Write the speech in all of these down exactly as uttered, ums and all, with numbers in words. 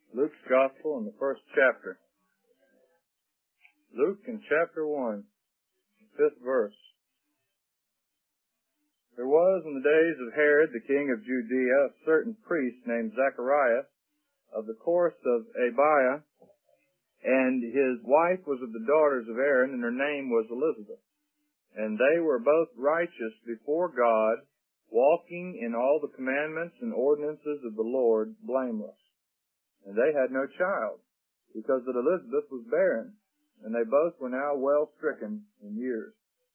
Luke's Gospel in the first chapter. Luke in chapter one, fifth verse. There was in the days of Herod, the king of Judea, a certain priest named Zacharias of the course of Abiah, and his wife was of the daughters of Aaron, and her name was Elizabeth. And they were both righteous before God, walking in all the commandments and ordinances of the Lord, blameless. And they had no child, because that Elizabeth was barren, and they both were now well stricken in years.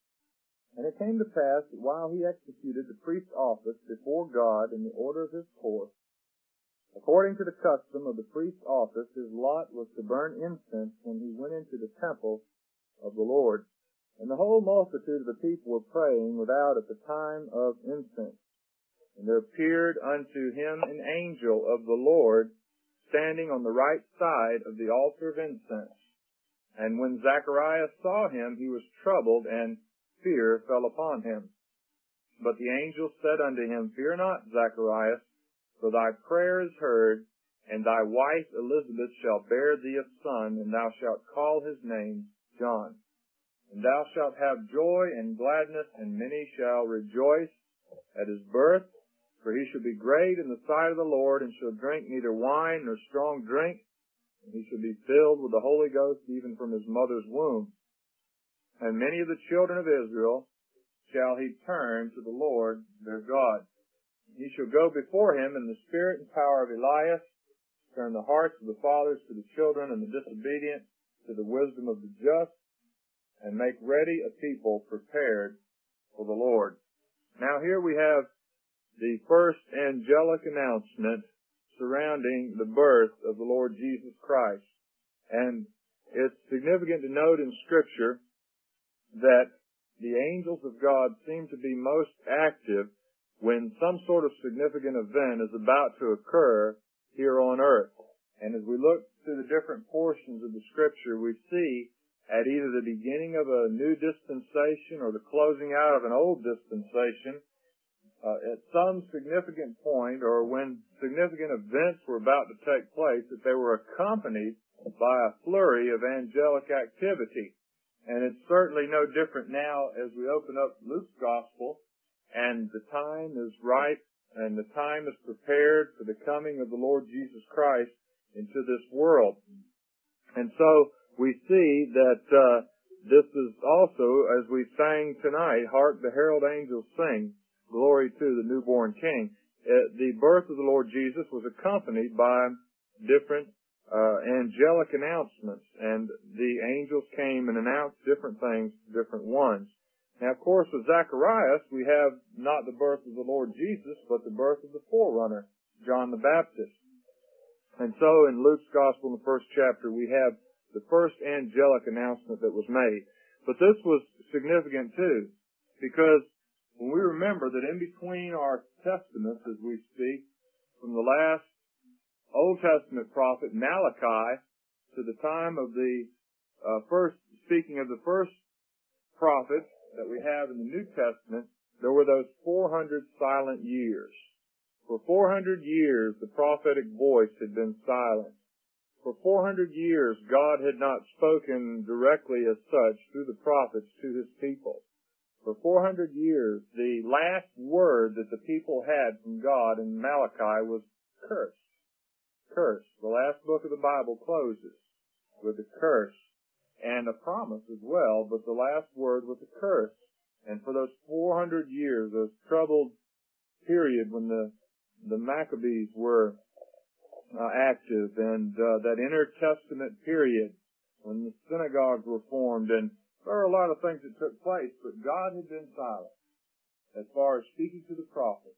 And it came to pass that while he executed the priest's office before God in the order of his course, according to the custom of the priest's office, his lot was to burn incense when he went into the temple of the Lord. And the whole multitude of the people were praying without at the time of incense. And there appeared unto him an angel of the Lord, standing on the right side of the altar of incense. And when Zacharias saw him, he was troubled, and fear fell upon him. But the angel said unto him, Fear not, Zacharias, for thy prayer is heard, and thy wife Elizabeth shall bear thee a son, and thou shalt call his name John. And thou shalt have joy and gladness, and many shall rejoice at his birth, for he shall be great in the sight of the Lord, and shall drink neither wine nor strong drink, and he shall be filled with the Holy Ghost even from his mother's womb. And many of the children of Israel shall he turn to the Lord their God. He shall go before him in the spirit and power of Elias, turn the hearts of the fathers to the children, and the disobedient to the wisdom of the just, and make ready a people prepared for the Lord. Now here we have the first angelic announcement surrounding the birth of the Lord Jesus Christ. And it's significant to note in Scripture that the angels of God seem to be most active when some sort of significant event is about to occur here on earth. And as we look through the different portions of the Scripture, we see at either the beginning of a new dispensation or the closing out of an old dispensation, uh, at some significant point or when significant events were about to take place, that they were accompanied by a flurry of angelic activity. And it's certainly no different now as we open up Luke's Gospel, and the time is ripe and the time is prepared for the coming of the Lord Jesus Christ into this world. And so we see that uh, this is also, as we sang tonight, Hark the herald angels sing, Glory to the newborn King. Uh, the birth of the Lord Jesus was accompanied by different uh, angelic announcements, and the angels came and announced different things to different ones. Now, of course, with Zacharias, we have not the birth of the Lord Jesus, but the birth of the forerunner, John the Baptist. And so in Luke's Gospel in the first chapter, we have the first angelic announcement that was made. But this was significant too, because when we remember that in between our testaments, as we speak, from the last Old Testament prophet Malachi to the time of the uh, first, speaking of the first prophet that we have in the New Testament, there were those four hundred silent years. For four hundred years, the prophetic voice had been silent. For four hundred years, God had not spoken directly as such through the prophets to his people. For four hundred years, the last word that the people had from God in Malachi was curse. Curse. The last book of the Bible closes with a curse and a promise as well, but the last word was a curse. And for those four hundred years, those troubled period when the, the Maccabees were uh, active, and uh, that intertestament period when the synagogues were formed, and there were a lot of things that took place, but God had been silent as far as speaking to the prophets.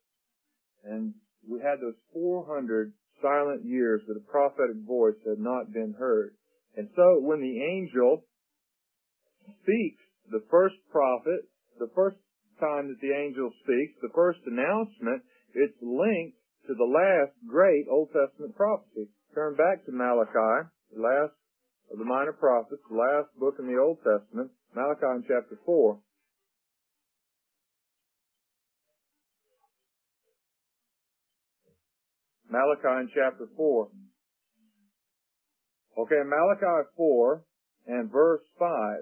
And we had those four hundred silent years that a prophetic voice had not been heard. And so when the angel speaks, the first prophet, the first time that the angel speaks, the first announcement, it's linked to the last great Old Testament prophecy. Turn back to Malachi, the last of the minor prophets, the last book in the Old Testament, Malachi in chapter four. Malachi in chapter four. Okay, Malachi four and verse five.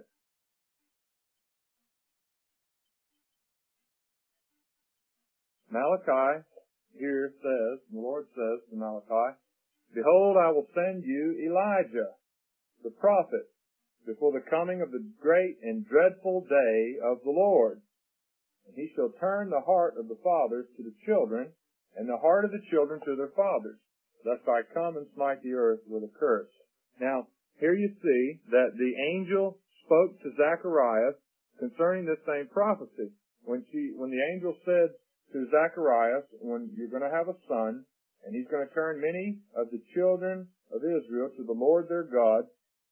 Malachi here says, the Lord says to Malachi, Behold, I will send you Elijah, the prophet, before the coming of the great and dreadful day of the Lord. And he shall turn the heart of the fathers to the children, and the heart of the children to their fathers, lest I come and smite the earth with a curse. Now, here you see that the angel spoke to Zacharias concerning this same prophecy. When she, when the angel said to Zacharias, when you're going to have a son, and he's going to turn many of the children of Israel to the Lord their God,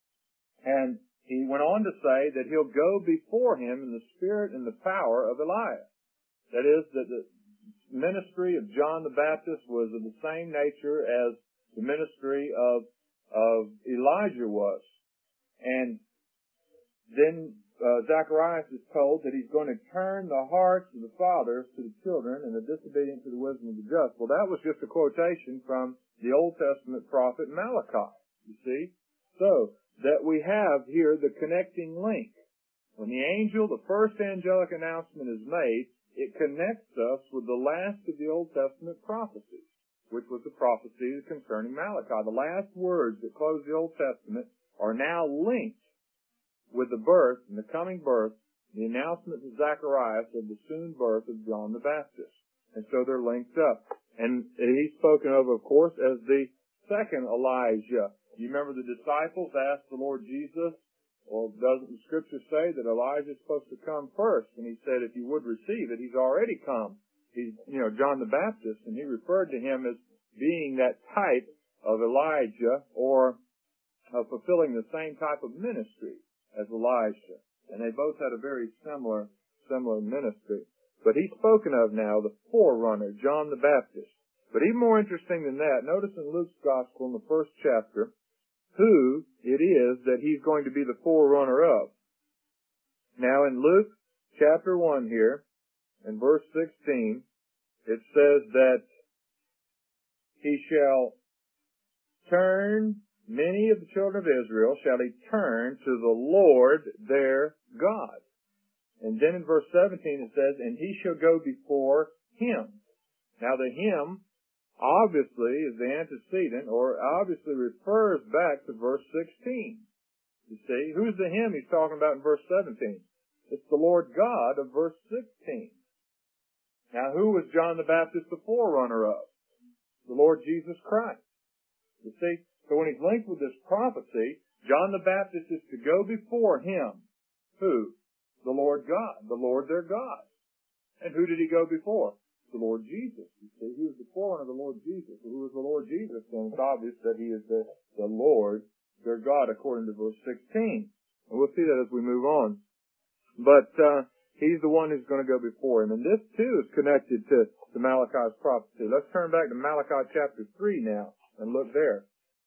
and he went on to say that he'll go before him in the spirit and the power of Elias. That is, that the ministry of John the Baptist was of the same nature as the ministry of, of Elijah was. And then uh, Zacharias is told that he's going to turn the hearts of the fathers to the children and the disobedient to the wisdom of the just. Well, that was just a quotation from the Old Testament prophet Malachi, you see. So, that we have here the connecting link. When the angel, the first angelic announcement is made, it connects us with the last of the Old Testament prophecies, which was the prophecy concerning Malachi. The last words that close the Old Testament are now linked with the birth and the coming birth, the announcement to Zacharias of the soon birth of John the Baptist. And so they're linked up. And he's spoken of, of course, as the second Elijah. You remember the disciples asked the Lord Jesus, well, doesn't the Scripture say that Elijah is supposed to come first? And he said, if you would receive it, he's already come. He's, you know, John the Baptist, and he referred to him as being that type of Elijah, or of fulfilling the same type of ministry as Elijah. And they both had a very similar, similar ministry. But he's spoken of now, the forerunner, John the Baptist. But even more interesting than that, notice in Luke's Gospel in the first chapter, who it is that he's going to be the forerunner of. Now in Luke chapter one here, in verse sixteen, it says that he shall turn, many of the children of Israel shall he turn to the Lord their God. And then in verse seventeen it says, and he shall go before him. Now the him obviously is the antecedent, or obviously refers back to verse sixteen. You see, who's the him he's talking about in verse seventeen? It's the Lord God of verse sixteen. Now, who was John the Baptist the forerunner of? The Lord Jesus Christ. You see, so when he's linked with this prophecy, John the Baptist is to go before him. Who? The Lord God, the Lord their God. And who did he go before? The Lord Jesus. You see, he was the forerunner of the Lord Jesus. Who was the Lord Jesus? And it's obvious that he is the, the Lord, their God, according to verse sixteen. And we'll see that as we move on. But uh, he's the one who's going to go before him. And this, too, is connected to, to Malachi's prophecy. Let's turn back to Malachi chapter three now and look there.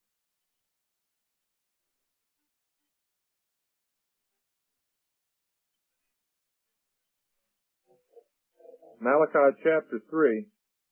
Malachi chapter three.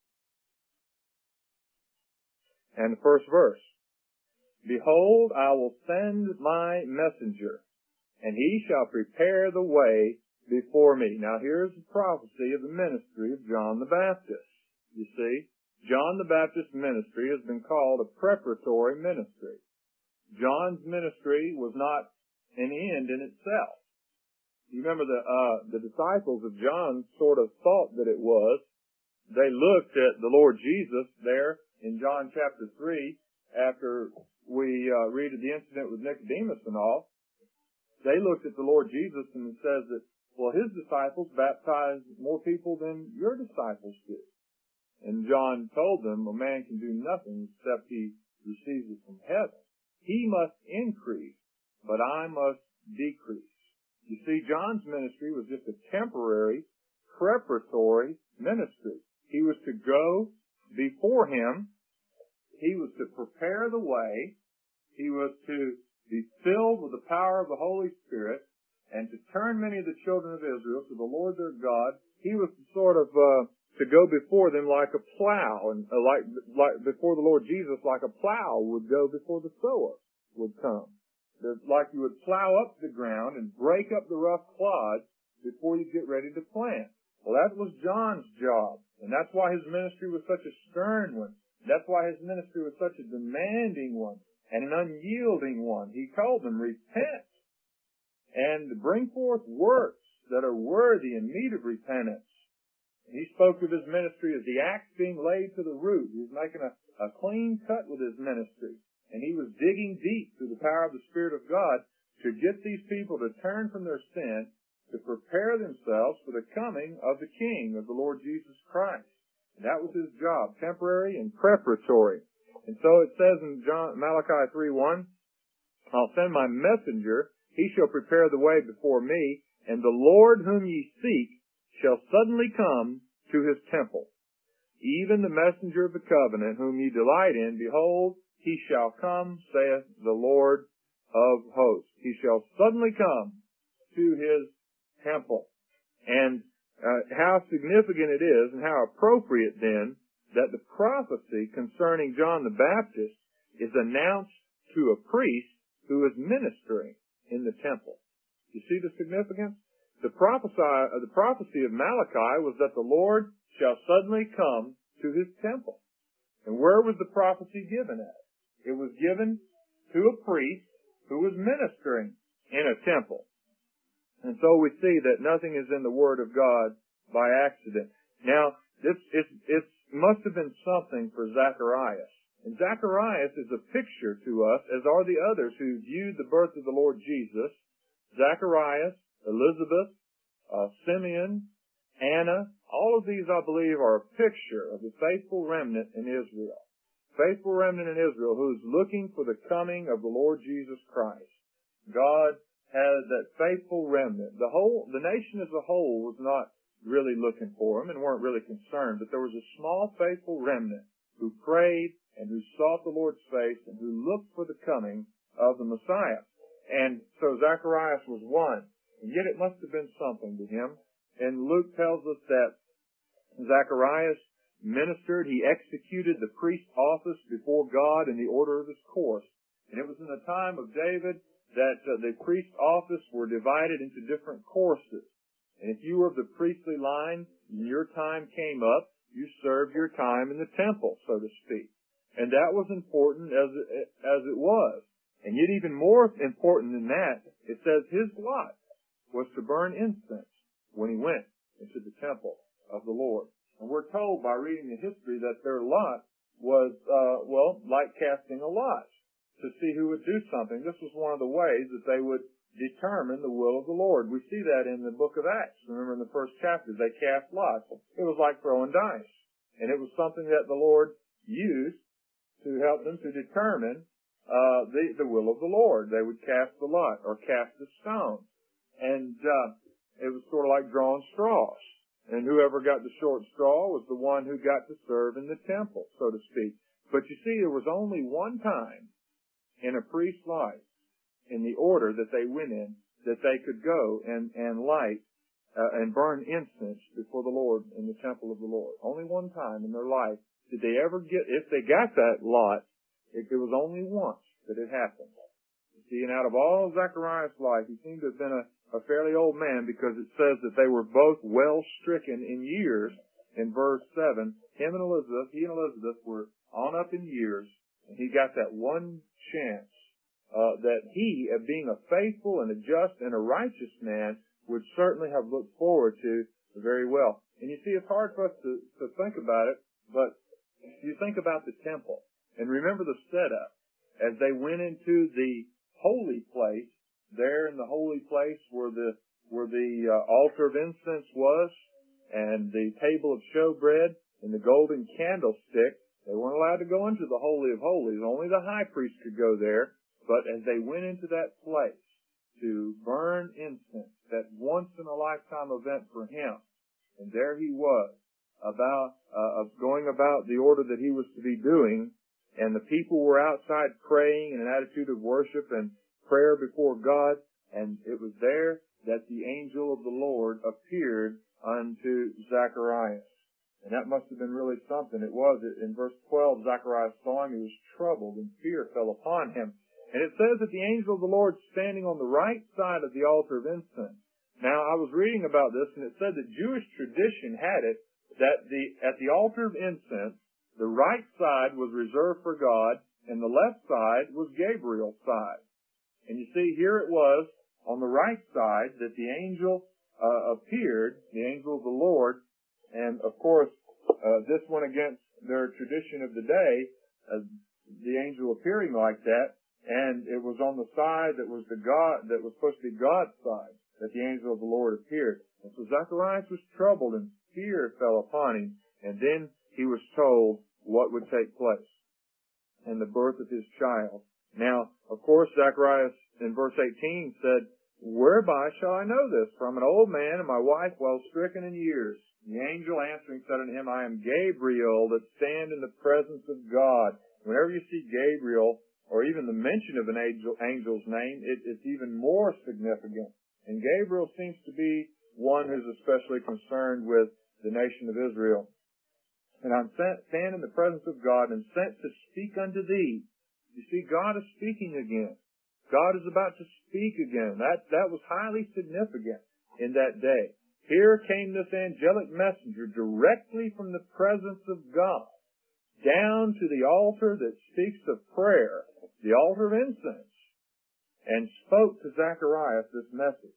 And the first verse. Behold, I will send my messenger, and he shall prepare the way before me. Now here's the prophecy of the ministry of John the Baptist. You see, John the Baptist's ministry has been called a preparatory ministry. John's ministry was not an end in itself. You remember the, uh, the disciples of John sort of thought that it was. They looked at the Lord Jesus there in John chapter three, after we uh, read of the incident with Nicodemus and all. They looked at the Lord Jesus and it says that, well, his disciples baptized more people than your disciples did. And John told them, a man can do nothing except he receives it from heaven. He must increase, but I must decrease. You see, John's ministry was just a temporary, preparatory ministry. He was to go before him. He was to prepare the way. He was to be filled with the power of the Holy Spirit and to turn many of the children of Israel to the Lord their God. He was to sort of, uh, to go before them like a plow, and uh, like, like before the Lord Jesus, like a plow would go before the sower. would come. It's like you would plow up the ground and break up the rough clods before you get ready to plant. Well, that was John's job, and that's why his ministry was such a stern one. That's why his ministry was such a demanding one and an unyielding one. He called them, repent, and bring forth works that are worthy and meet of repentance. He spoke of his ministry as the axe being laid to the root. He was making a, a clean cut with his ministry. And he was digging deep through the power of the Spirit of God to get these people to turn from their sin, to prepare themselves for the coming of the King, of the Lord Jesus Christ. And that was his job, temporary and preparatory. And so it says in John, Malachi three one, I'll send my messenger, he shall prepare the way before me, and the Lord whom ye seek shall suddenly come to his temple. Even the messenger of the covenant whom ye delight in, behold, he shall come, saith the Lord of hosts. He shall suddenly come to his temple. And uh, how significant it is and how appropriate then that the prophecy concerning John the Baptist is announced to a priest who is ministering in the temple. You see the significance? The prophecy, uh, the prophecy of Malachi was that the Lord shall suddenly come to his temple. And where was the prophecy given at? It was given to a priest who was ministering in a temple. And so we see that nothing is in the Word of God by accident. Now, this it, it must have been something for Zacharias. And Zacharias is a picture to us, as are the others who viewed the birth of the Lord Jesus. Zacharias, Elizabeth, uh, Simeon, Anna, all of these, I believe, are a picture of the faithful remnant in Israel. Faithful remnant in Israel who is looking for the coming of the Lord Jesus Christ. God has that faithful remnant. The whole, the nation as a whole was not really looking for him and weren't really concerned, but there was a small faithful remnant who prayed and who sought the Lord's face and who looked for the coming of the Messiah. And so Zacharias was one, and yet it must have been something to him. And Luke tells us that Zacharias ministered, he executed the priest's office before God in the order of his course. And it was in the time of David that uh, the priest's office were divided into different courses. And if you were of the priestly line, and your time came up, you served your time in the temple, so to speak. And that was important as it, as it was. And yet even more important than that, it says his lot was to burn incense when he went into the temple of the Lord. And we're told by reading the history that their lot was, uh, well, like casting a lot to see who would do something. This was one of the ways that they would determine the will of the Lord. We see that in the book of Acts. Remember in the first chapter, they cast lots. It was like throwing dice. And it was something that the Lord used to help them to determine uh, the, the will of the Lord. They would cast the lot or cast a stone. And uh, it was sort of like drawing straws. And whoever got the short straw was the one who got to serve in the temple, so to speak. But you see, there was only one time in a priest's life, in the order that they went in, that they could go and, and light uh, and burn incense before the Lord in the temple of the Lord. Only one time in their life did they ever get, if they got that lot, it, it was only once that it happened. You see, and out of all of Zacharias' life, he seemed to have been a a fairly old man, because it says that they were both well stricken in years in verse seven. Him and Elizabeth, he and Elizabeth were on up in years, and he got that one chance uh, that he, of being a faithful and a just and a righteous man, would certainly have looked forward to very well. And you see, it's hard for us to, to think about it, but you think about the temple, and remember the setup. As they went into the holy place, there in the holy place where the where the uh, altar of incense was, and the table of showbread, and the golden candlestick, they weren't allowed to go into the Holy of Holies. Only the high priest could go there. But as they went into that place to burn incense, that once-in-a-lifetime event for him, and there he was, about uh, going about the order that he was to be doing, and the people were outside praying in an attitude of worship and prayer before God, and it was there that the angel of the Lord appeared unto Zacharias. And that must have been really something. It was. In verse twelve, Zacharias saw him, he was troubled, and fear fell upon him. And it says that the angel of the Lord standing on the right side of the altar of incense. Now, I was reading about this, and it said that Jewish tradition had it that the at the altar of incense, the right side was reserved for God, and the left side was Gabriel's side. And you see, here it was on the right side that the angel uh, appeared, the angel of the Lord, and of course, uh, this went against their tradition of the day, uh, the angel appearing like that. And it was on the side that was the God, that was supposed to be God's side, that the angel of the Lord appeared. And so Zacharias was troubled and fear fell upon him. And then he was told what would take place and the birth of his child. Now, of course, Zacharias in verse eighteen said, "Whereby shall I know this? For I'm an old man and my wife well stricken in years." And the angel answering said unto him, "I am Gabriel that stand in the presence of God." Whenever you see Gabriel, or even the mention of an angel, angel's name, it, it's even more significant. And Gabriel seems to be one who's especially concerned with the nation of Israel. "And I'm sent, stand in the presence of God and sent to speak unto thee." You see, God is speaking again. God is about to speak again. That, that was highly significant in that day. Here came this angelic messenger directly from the presence of God down to the altar that speaks of prayer, the altar of incense, and spoke to Zacharias this message.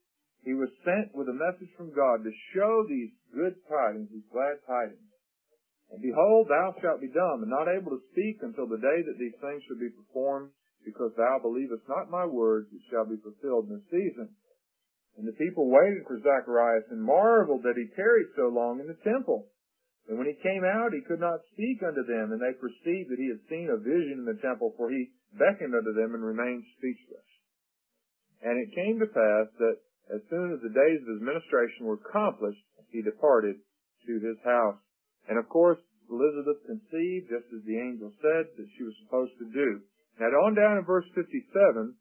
He was sent with a message from God to show these good tidings, these glad tidings. "And behold, thou shalt be dumb, and not able to speak until the day that these things shall be performed, because thou believest not my words, which shall be fulfilled in the season." And the people waited for Zacharias and marveled that he tarried so long in the temple. And when he came out, he could not speak unto them, and they perceived that he had seen a vision in the temple, for he beckoned unto them and remained speechless. And it came to pass that as soon as the days of his ministration were accomplished, he departed to his house. And of course, Elizabeth conceived, just as the angel said that she was supposed to do. Now, on down in verse fifty-seven,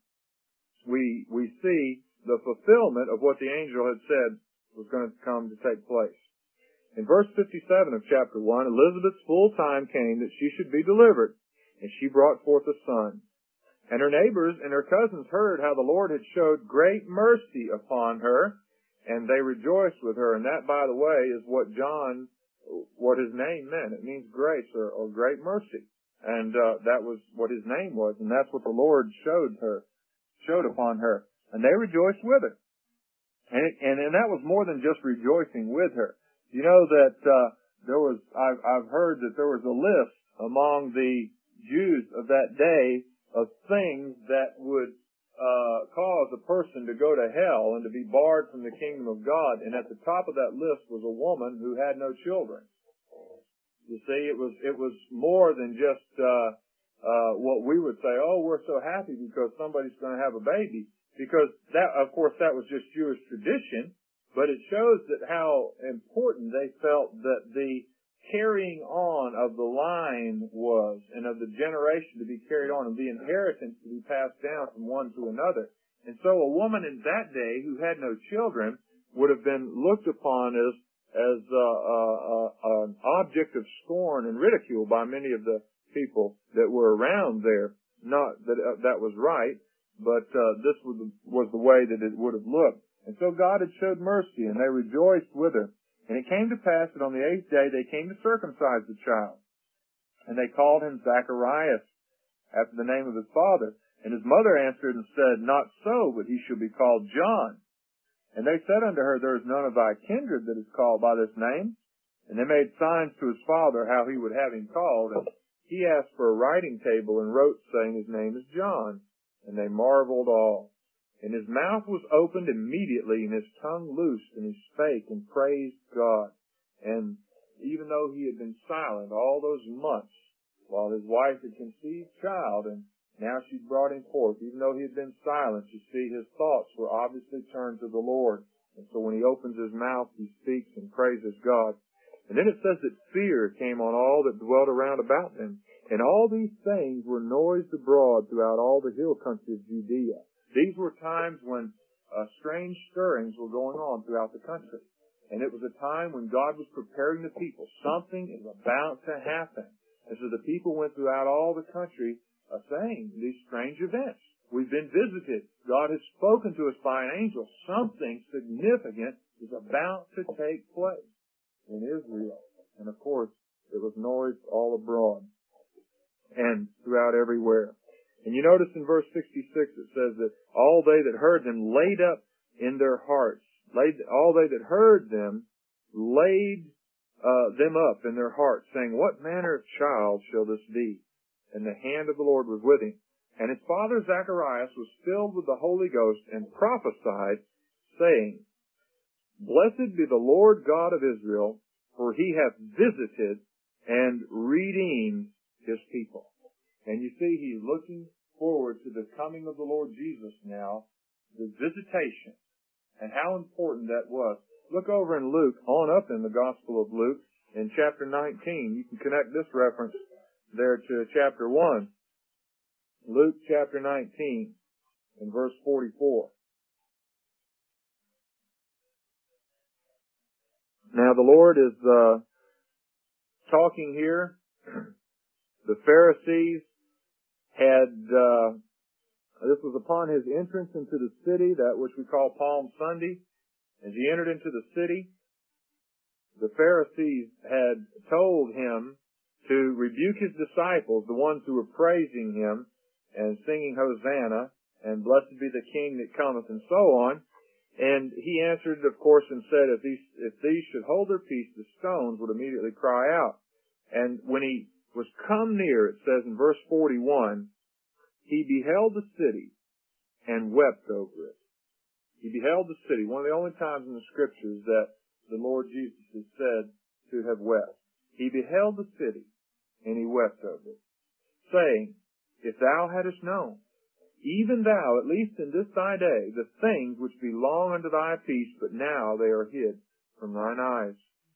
we we see the fulfillment of what the angel had said was going to come to take place. In verse fifty-seven of chapter one, Elizabeth's full time came that she should be delivered, and she brought forth a son. And her neighbors and her cousins heard how the Lord had showed great mercy upon her, and they rejoiced with her. And that, by the way, is what John, what his name meant. It means grace or, or great mercy. And uh, that was what his name was, and that's what the Lord showed her, showed upon her. And they rejoiced with her. And, it, and and that was more than just rejoicing with her. You know that uh, there was, I've, I've heard that there was a list among the Jews of that day of things that would uh, cause a person to go to hell and to be barred from the kingdom of God. And at the top of that list was a woman who had no children. You see, it was it was more than just uh, uh, what we would say, oh, we're so happy because somebody's going to have a baby. Because that, of course, that was just Jewish tradition. But it shows that how important they felt that the carrying on of the line was, and of the generation to be carried on, and the inheritance to be passed down from one to another. And so a woman in that day who had no children would have been looked upon as as uh, uh, uh, an object of scorn and ridicule by many of the people that were around there. Not that uh, that was right, but uh, this was the, was the way that it would have looked. And so God had showed mercy, and they rejoiced with her. And it came to pass that on the eighth day they came to circumcise the child. And they called him Zacharias, after the name of his father. And his mother answered and said, Not so, but he shall be called John. And they said unto her, There is none of thy kindred that is called by this name. And they made signs to his father how he would have him called. And he asked for a writing table and wrote, saying, His name is John. And they marveled all. And his mouth was opened immediately, and his tongue loosed, and he spake and praised God. And even though he had been silent all those months, while his wife had conceived child, and now she brought him forth, even though he had been silent, you see, his thoughts were obviously turned to the Lord. And so when he opens his mouth, he speaks and praises God. And then it says that fear came on all that dwelt around about them. And all these things were noised abroad throughout all the hill country of Judea. These were times when uh, strange stirrings were going on throughout the country. And it was a time when God was preparing the people. Something is about to happen. And so the people went throughout all the country uh, saying these strange events. We've been visited. God has spoken to us by an angel. Something significant is about to take place in Israel. And of course, it was noised all abroad and throughout everywhere. And you notice in verse sixty-six it says that all they that heard them laid up in their hearts. Laid, all they that heard them laid uh, them up in their hearts, saying, what manner of child shall this be? And the hand of the Lord was with him. And his father Zacharias was filled with the Holy Ghost and prophesied, saying, blessed be the Lord God of Israel, for he hath visited and redeemed his people. And you see, he's looking forward to the coming of the Lord Jesus now, the visitation, and how important that was. Look over in Luke, on up in the Gospel of Luke, in chapter nineteen. You can connect this reference there to chapter one. Luke chapter nineteen, in verse forty-four. Now the Lord is uh, talking here. The Pharisees had, uh, this was upon his entrance into the city, that which we call Palm Sunday. As he entered into the city, the Pharisees had told him to rebuke his disciples, the ones who were praising him and singing Hosanna, and blessed be the King that cometh, and so on. And he answered, of course, and said, if these, if these should hold their peace, the stones would immediately cry out. And when he was come near, it says in verse forty-one, he beheld the city and wept over it. He beheld the city. One of the only times in the Scriptures that the Lord Jesus is said to have wept. He beheld the city and he wept over it, saying, if thou hadst known, even thou, at least in this thy day, the things which belong unto thy peace, but now they are hid from thine eyes.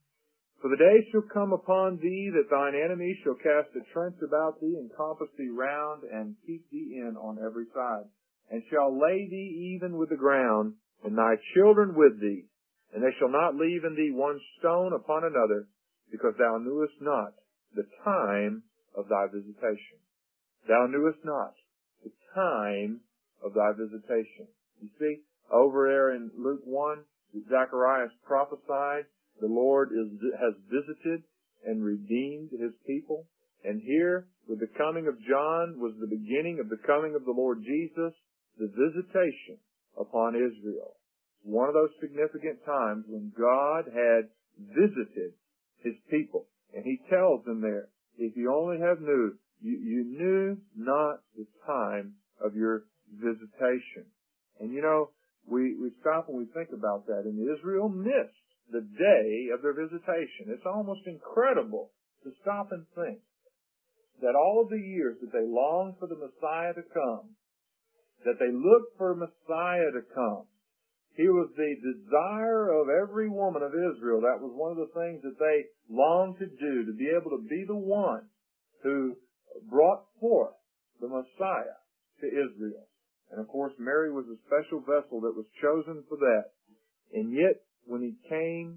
For the day shall come upon thee that thine enemies shall cast a trench about thee, and compass thee round, and keep thee in on every side, and shall lay thee even with the ground, and thy children with thee, and they shall not leave in thee one stone upon another, because thou knewest not the time of thy visitation. Thou knewest not the time of thy visitation. You see, over there in Luke one, Zacharias prophesied, the Lord is, has visited and redeemed his people. And here, with the coming of John, was the beginning of the coming of the Lord Jesus, the visitation upon Israel. One of those significant times when God had visited his people. And he tells them there, if you only have knew, you, you knew not the time of your visitation. And you know, we, we stop and we think about that. And Israel missed the day of their visitation. It's almost incredible to stop and think that all of the years that they longed for the Messiah to come, that they looked for Messiah to come, he was the desire of every woman of Israel. That was one of the things that they longed to do, to be able to be the one who brought forth the Messiah to Israel. And of course, Mary was a special vessel that was chosen for that. And yet, when he came,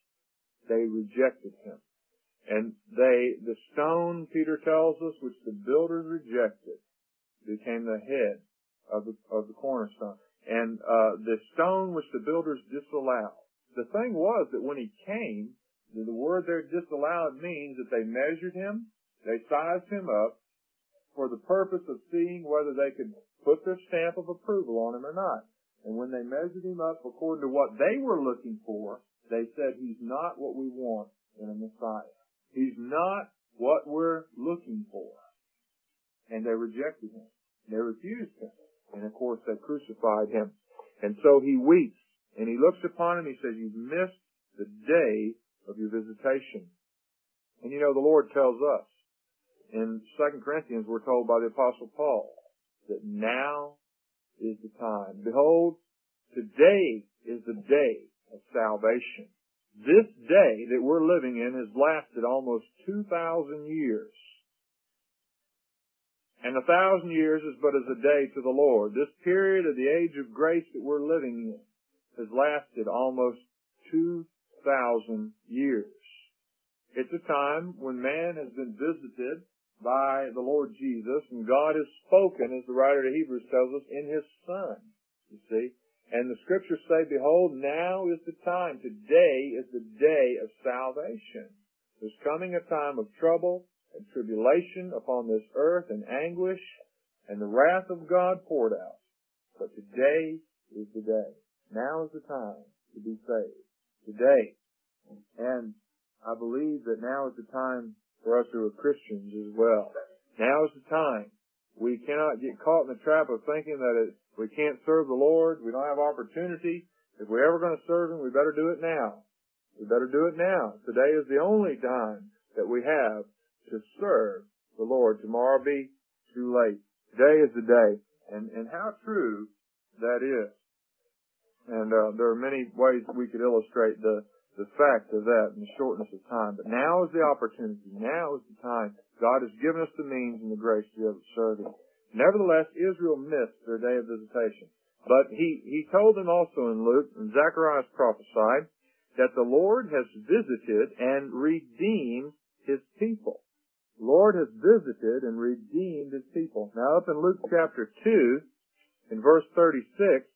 they rejected him. And they, the stone, Peter tells us, which the builders rejected, became the head of the, of the cornerstone. And uh, the stone which the builders disallowed. The thing was that when he came, the word there disallowed means that they measured him, they sized him up for the purpose of seeing whether they could put their stamp of approval on him or not. And when they measured him up according to what they were looking for, they said, he's not what we want in a Messiah. He's not what we're looking for. And they rejected him. They refused him. And of course they crucified him. And so he weeps. And he looks upon him, he says, you've missed the day of your visitation. And you know, the Lord tells us, in Second Corinthians, we're told by the Apostle Paul, that now is the time. Behold, today is the day of salvation. This day that we're living in has lasted almost two thousand years. And a thousand years is but as a day to the Lord. This period of the age of grace that we're living in has lasted almost two thousand years. It's a time when man has been visited by the Lord Jesus, and God has spoken, as the writer to Hebrews tells us, in His Son, you see. And the Scriptures say, behold, now is the time. Today is the day of salvation. There's coming a time of trouble and tribulation upon this earth, and anguish, and the wrath of God poured out. But today is the day. Now is the time to be saved. Today. And I believe that now is the time for us who are Christians as well. Now is the time. We cannot get caught in the trap of thinking that it, we can't serve the Lord. We don't have opportunity. If we're ever going to serve Him, we better do it now. We better do it now. Today is the only time that we have to serve the Lord. Tomorrow will be too late. Today is the day. And, and how true that is. And uh, there are many ways that we could illustrate the, the fact of that and the shortness of time. But now is the opportunity. Now is the time. God has given us the means and the grace to be able to serve Him. Nevertheless, Israel missed their day of visitation. But he, he told them also in Luke, and Zacharias prophesied, that the Lord has visited and redeemed His people. The Lord has visited and redeemed His people. Now up in Luke chapter two, in verse thirty-six,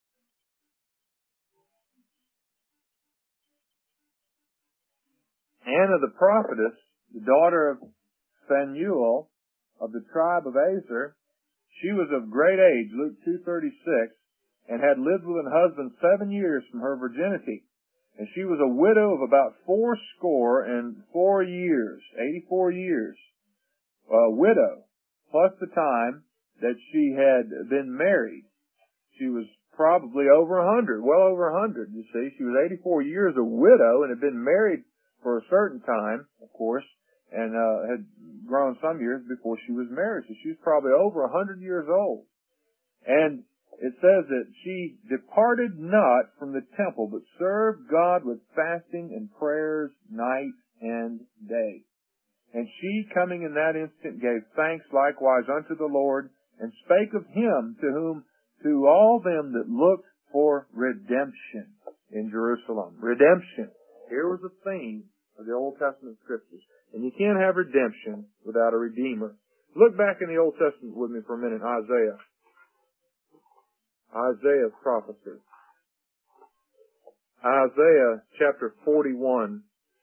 Anna the prophetess, the daughter of Phanuel of the tribe of Aser, she was of great age, Luke two thirty-six, and had lived with an husband seven years from her virginity. And she was a widow of about four score and four years, eighty-four years, a widow, plus the time that she had been married. She was probably over a hundred, well over a hundred, you see. She was eighty-four years a widow and had been married for a certain time, of course, and uh, had grown some years before she was married. So she was probably over a hundred years old. And it says that she departed not from the temple, but served God with fasting and prayers night and day. And she, coming in that instant, gave thanks likewise unto the Lord, and spake of Him to whom, to all them that looked for redemption in Jerusalem. Redemption. Here was the theme of the Old Testament Scriptures. And you can't have redemption without a Redeemer. Look back in the Old Testament with me for a minute, Isaiah. Isaiah's prophecy. Isaiah chapter forty-one.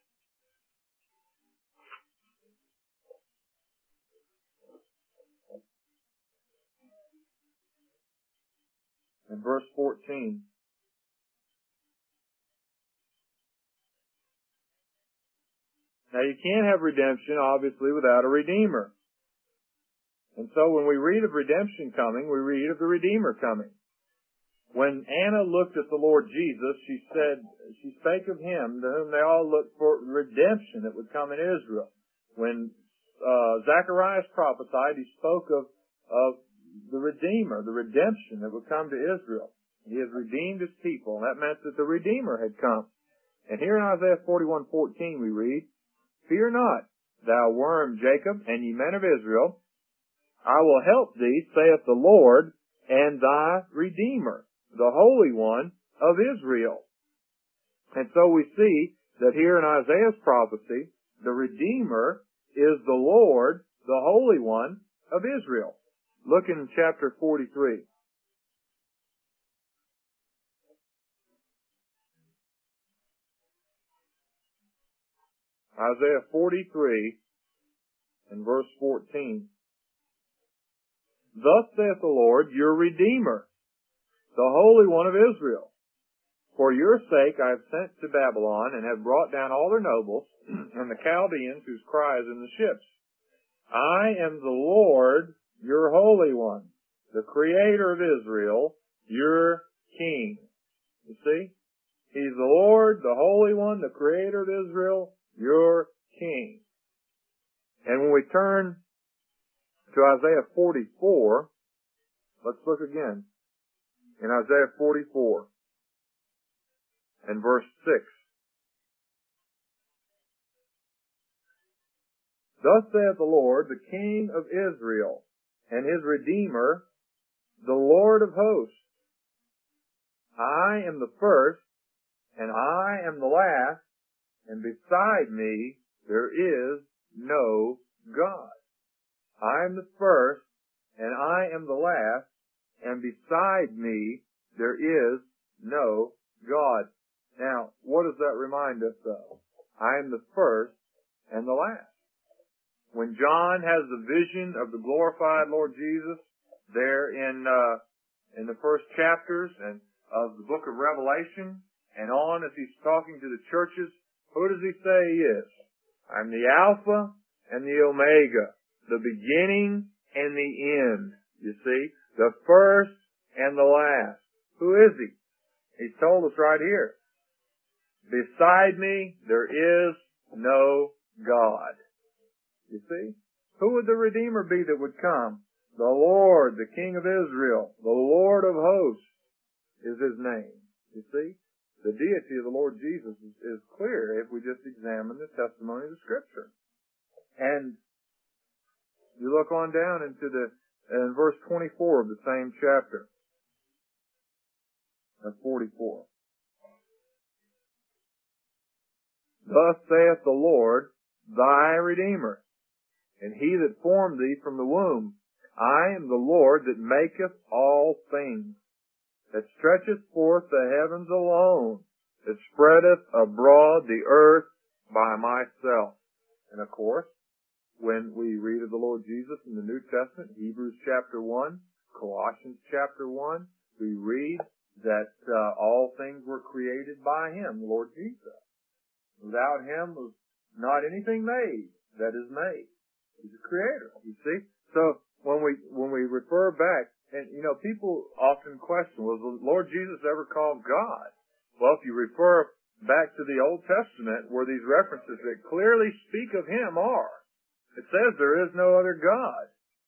And verse fourteen. Now you can't have redemption, obviously, without a Redeemer. And so when we read of redemption coming, we read of the Redeemer coming. When Anna looked at the Lord Jesus, she said, she spake of Him to whom they all looked for redemption that would come in Israel. When uh, Zacharias prophesied, he spoke of, of the Redeemer, the redemption that would come to Israel. He has redeemed His people, and that meant that the Redeemer had come. And here in Isaiah forty-one fourteen we read, Fear not, thou worm Jacob, and ye men of Israel, I will help thee, saith the Lord, and thy Redeemer, the Holy One of Israel. And so we see that here in Isaiah's prophecy, the Redeemer is the Lord, the Holy One of Israel. Look in chapter forty-three. Isaiah forty-three and verse fourteen. Thus saith the Lord, your Redeemer, the Holy One of Israel. For your sake I have sent to Babylon, and have brought down all their nobles, and the Chaldeans whose cry is in the ships. I am the Lord, your Holy One, the Creator of Israel, your King. You see? He's the Lord, the Holy One, the Creator of Israel, your King. And when we turn to Isaiah forty-four, let's look again. In Isaiah forty-four and verse six. Thus saith the Lord, the King of Israel, and His Redeemer, the Lord of hosts. I am the first, and I am the last, and beside me there is no God. I am the first, and I am the last, and beside me there is no God. Now, what does that remind us of? I am the first and the last. When John has the vision of the glorified Lord Jesus there in uh, in the first chapters and of the book of Revelation and on as he's talking to the churches, who does he say he is? I'm the Alpha and the Omega, the beginning and the end. You see, the first and the last. Who is he? He's told us right here. Beside me there is no God. You see? Who would the Redeemer be that would come? The Lord, the King of Israel, the Lord of hosts is his name. You see? The deity of the Lord Jesus is, is clear if we just examine the testimony of the Scripture. And you look on down into the, in verse twenty-four of the same chapter, of forty-four. Thus saith the Lord, thy Redeemer, and he that formed thee from the womb. I am the Lord that maketh all things, that stretcheth forth the heavens alone, that spreadeth abroad the earth by myself. And of course, when we read of the Lord Jesus in the New Testament, Hebrews chapter one, Colossians chapter one, we read that uh, all things were created by him, the Lord Jesus. Without him was not anything made that is made. He's a creator, you see. So when we when we refer back, and you know, people often question, was the Lord Jesus ever called God? Well, if you refer back to the Old Testament, where these references that clearly speak of him are, it says there is no other God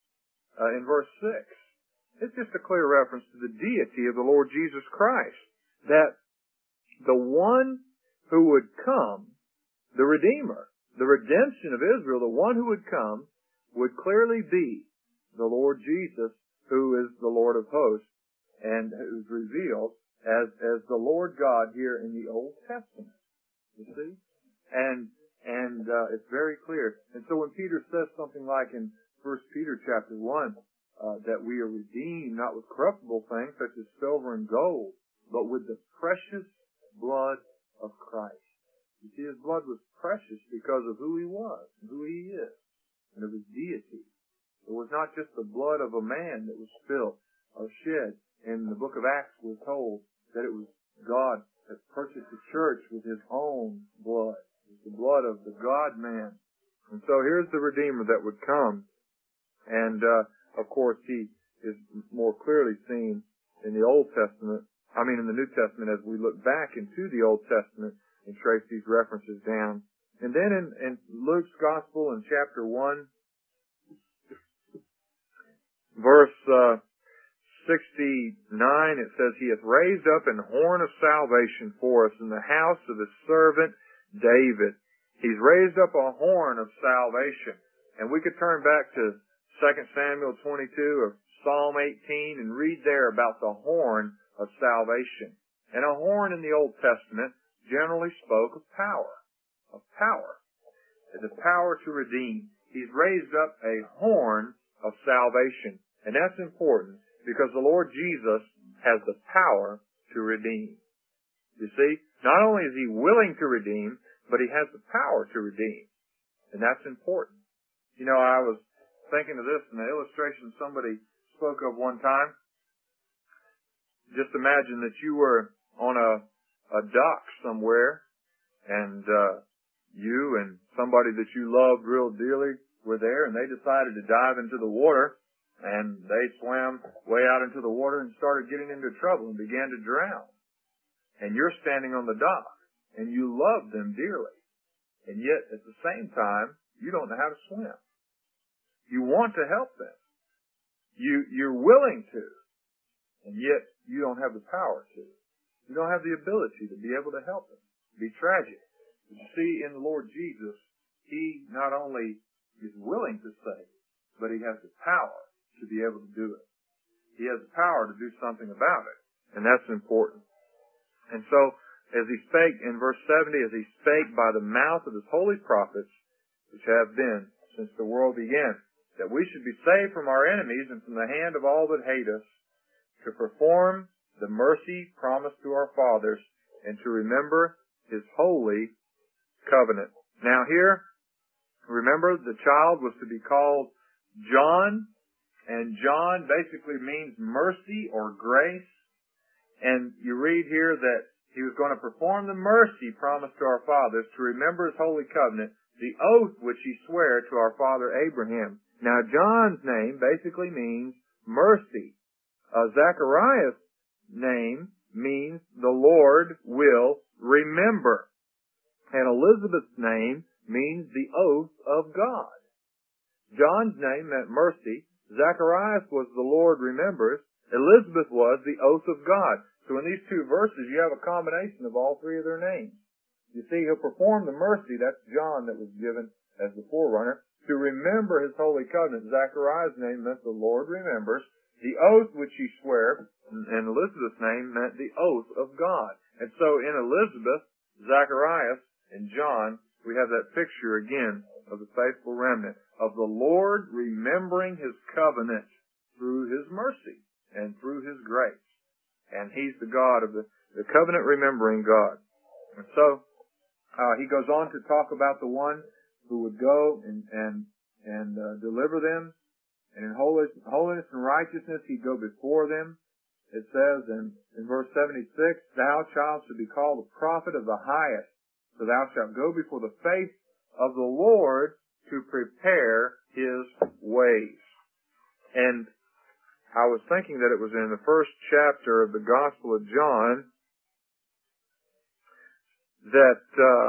uh, in verse six. It's just a clear reference to the deity of the Lord Jesus Christ, that the one who would come, the Redeemer, the redemption of Israel, the one who would come, would clearly be the Lord Jesus, who is the Lord of hosts, and who's revealed as, as the Lord God here in the Old Testament. You see? And, and, uh, it's very clear. And so when Peter says something like in First Peter chapter one, uh, that we are redeemed not with corruptible things such as silver and gold, but with the precious blood of Christ. You see, his blood was precious because of who he was, and who he is, and of his deity. It was not just the blood of a man that was spilled or shed. In the book of Acts we're told that it was God that purchased the church with his own blood. It was the blood of the God-man. And so here's the Redeemer that would come. And, uh, of course, he is more clearly seen in the Old Testament, I mean in the New Testament, as we look back into the Old Testament and trace these references down. And then in, in Luke's Gospel in chapter one, verse uh, sixty-nine, it says, he hath raised up an horn of salvation for us in the house of his servant David. He's raised up a horn of salvation. And we could turn back to Second Samuel twenty-two or Psalm eighteen and read there about the horn of salvation. And a horn in the Old Testament generally spoke of power, of power, the power to redeem. He's raised up a horn of salvation. And that's important because the Lord Jesus has the power to redeem. You see, not only is he willing to redeem, but he has the power to redeem. And that's important. You know, I was thinking of this in an illustration somebody spoke of one time. Just imagine that you were on a, a dock somewhere, and uh, you and somebody that you loved real dearly were there, and they decided to dive into the water, and they swam way out into the water and started getting into trouble and began to drown. And you're standing on the dock, and you love them dearly, and yet at the same time, you don't know how to swim. You want to help them. You, you're willing to, and yet you don't have the power to. You don't have the ability to be able to help them. It'd be tragic. But you see, in the Lord Jesus, he not only is willing to save, but he has the power to be able to do it. He has the power to do something about it, and that's important. And so, as he spake in verse seventy, as he spake by the mouth of his holy prophets, which have been since the world began. that we should be saved from our enemies and from the hand of all that hate us, to perform the mercy promised to our fathers, and to remember His holy covenant. Now here, remember, the child was to be called John, and John basically means mercy or grace. And you read here that he was going to perform the mercy promised to our fathers, to remember His holy covenant, the oath which He sware to our father Abraham. Now John's name basically means mercy. Uh, Zechariah's name means the Lord will remember. And Elizabeth's name means the oath of God. John's name meant mercy. Zacharias was the Lord remembers. Elizabeth was the oath of God. So in these two verses, you have a combination of all three of their names. You see, He'll perform the mercy. That's John that was given as the forerunner. To remember His holy covenant. Zacharias' name meant the Lord remembers. The oath which He sware, and Elizabeth's name meant the oath of God. And so in Elizabeth, Zacharias, and John, we have that picture again of the faithful remnant, of the Lord remembering His covenant through His mercy and through His grace. And He's the God of the, the covenant remembering God. And so, uh, He goes on to talk about the one who would go and, and, and uh, deliver them. And in holiness, holiness and righteousness He'd go before them. It says in, in verse seventy-six, Thou, child, shalt be called the prophet of the highest, so thou shalt go before the face of the Lord to prepare His ways. And I was thinking that it was in the first chapter of the Gospel of John that uh,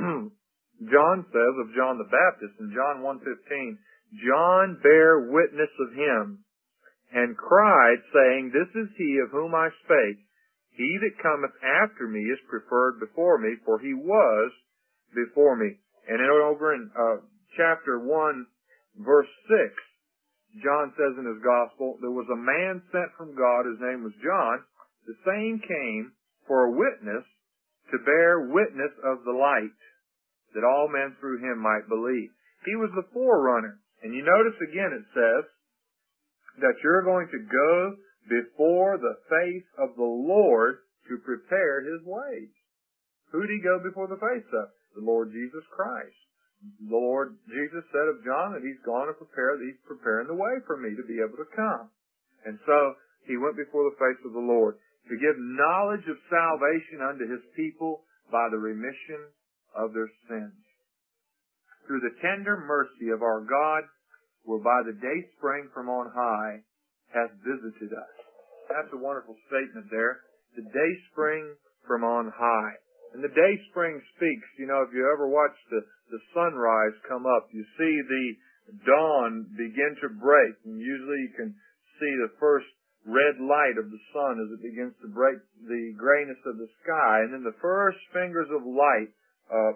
John says of John the Baptist in John one fifteen, John bare witness of Him, and cried, saying, This is He of whom I spake. He that cometh after me is preferred before me, for He was before me. And then over in uh, chapter one, verse six, John says in his Gospel, There was a man sent from God, his name was John. The same came for a witness, to bear witness of the light, that all men through Him might believe. He was the forerunner. And you notice again it says that you're going to go before the face of the Lord to prepare His ways. Who did He go before the face of? The Lord Jesus Christ. The Lord Jesus said of John that He's gone to prepare, that He's preparing the way for me to be able to come. And so He went before the face of the Lord to give knowledge of salvation unto His people by the remission of their sins. Through the tender mercy of our God, whereby the day spring from on high hath visited us. That's a wonderful statement there. The day spring from on high. And the day spring speaks. You know, if you ever watch the, the sunrise come up, you see the dawn begin to break. And usually you can see the first red light of the sun as it begins to break the grayness of the sky. And then the first fingers of light uh,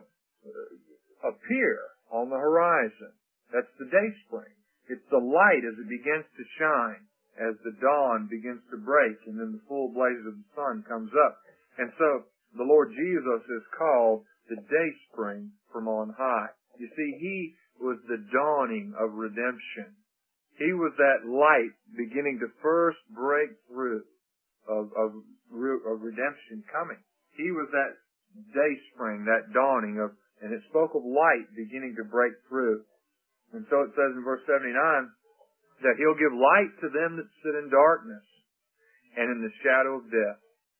appear on the horizon. That's the day spring. It's the light as it begins to shine, as the dawn begins to break, and then the full blaze of the sun comes up. And so the Lord Jesus is called the day spring from on high. You see, He was the dawning of redemption. He was that light beginning to first break through of, of, of redemption coming. He was that day spring, that dawning of, and it spoke of light beginning to break through. And so it says in verse seventy-nine that He'll give light to them that sit in darkness and in the shadow of death.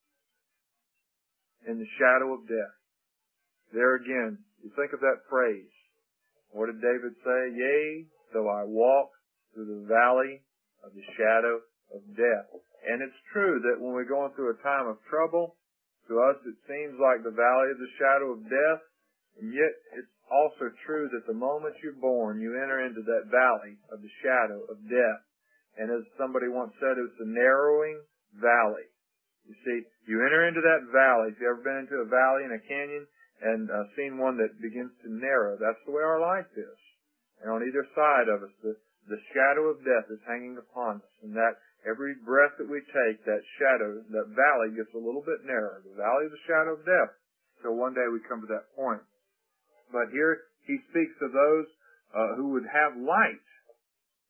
In the shadow of death. There again, you think of that phrase. What did David say? Yea, though I walk through the valley of the shadow of death. And it's true that when we're going through a time of trouble, to us it seems like the valley of the shadow of death. And yet, it's also true that the moment you're born, you enter into that valley of the shadow of death. And as somebody once said, it's a narrowing valley. You see, you enter into that valley. If you've ever been into a valley in a canyon and uh, seen one that begins to narrow, that's the way our life is. And on either side of us, the, the shadow of death is hanging upon us. And that every breath that we take, that shadow, that valley gets a little bit narrower. The valley of the shadow of death. So one day we come to that point. But here he speaks of those uh, who would have light.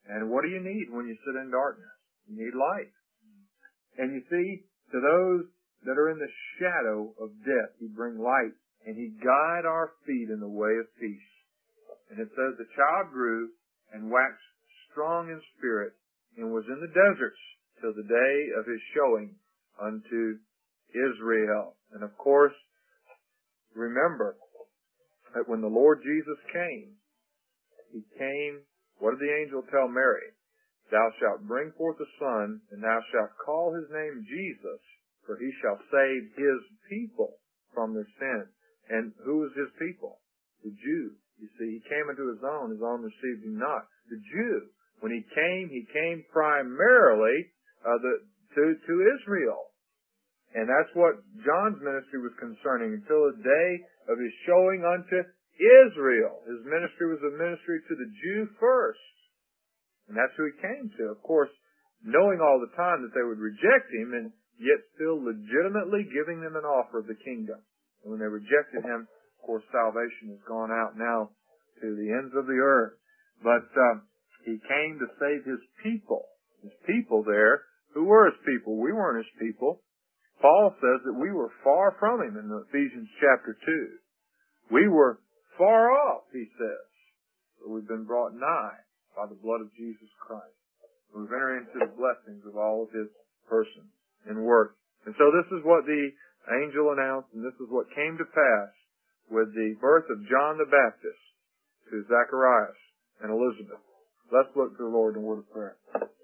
And what do you need when you sit in darkness? You need light. And you see, to those that are in the shadow of death, He bring light, and He guide our feet in the way of peace. And it says, the child grew and waxed strong in spirit, and was in the deserts till the day of His showing unto Israel. And of course, remember that when the Lord Jesus came, He came, what did the angel tell Mary? Thou shalt bring forth a son, and thou shalt call his name Jesus, for he shall save his people from their sin. And who is his people? The Jew. You see, he came into his own, his own received him not. The Jew. When he came, he came primarily uh, the, to, to Israel. And that's what John's ministry was concerning until the day of his showing unto Israel. His ministry was a ministry to the Jew first. And that's who he came to. Of course, knowing all the time that they would reject him, and yet still legitimately giving them an offer of the kingdom. And when they rejected him, of course, salvation has gone out now to the ends of the earth. But uh, he came to save his people. His people there. Who were his people? We weren't his people. Paul says that we were far from him in Ephesians chapter two. We were far off, he says. But we've been brought nigh by the blood of Jesus Christ. We've entered into the blessings of all of his person and work. And so this is what the angel announced, and this is what came to pass with the birth of John the Baptist to Zacharias and Elizabeth. Let's look to the Lord in a word of prayer.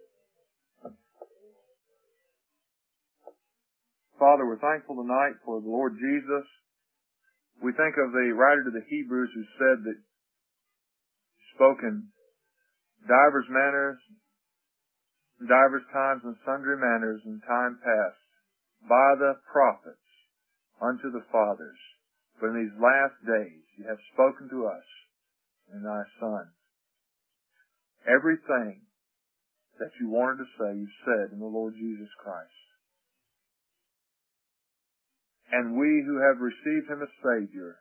Father, we're thankful tonight for the Lord Jesus. We think of the writer to the Hebrews who said that spoke in divers manners, divers times and sundry manners in time past, by the prophets unto the fathers. But in these last days you have spoken to us in thy Son. Everything that you wanted to say, you said in the Lord Jesus Christ. And we who have received him as Savior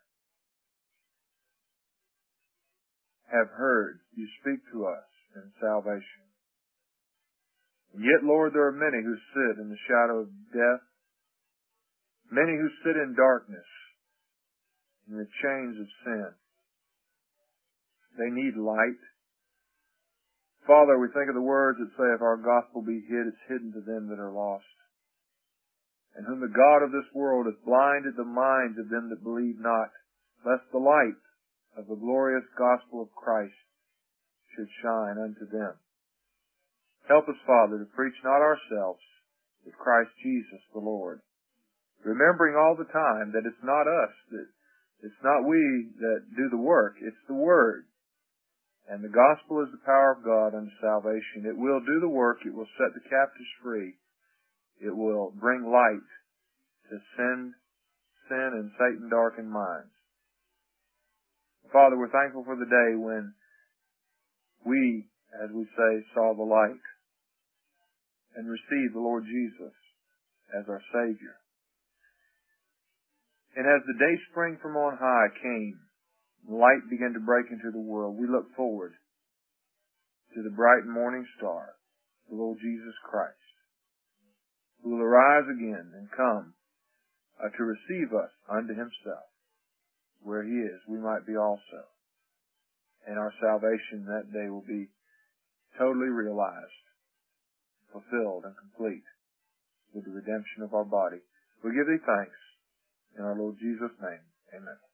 have heard you speak to us in salvation. And yet, Lord, there are many who sit in the shadow of death, many who sit in darkness, in the chains of sin. They need light. Father, we think of the words that say, if our gospel be hid, it's hidden to them that are lost. And whom the God of this world hath blinded the minds of them that believe not, lest the light of the glorious gospel of Christ should shine unto them. Help us, Father, to preach not ourselves, but Christ Jesus the Lord. Remembering all the time that it's not us, that it's not we that do the work, it's the Word. And the gospel is the power of God unto salvation. It will do the work, it will set the captives free. It will bring light to sin, sin and Satan darkened minds. Father, we're thankful for the day when we, as we say, saw the light and received the Lord Jesus as our Savior. And as the day spring from on high came, light began to break into the world, we look forward to the bright morning star, the Lord Jesus Christ, who will arise again and come uh, to receive us unto himself. Where he is, we might be also. And our salvation that day will be totally realized, fulfilled, and complete with the redemption of our body. We give thee thanks in our Lord Jesus' name. Amen.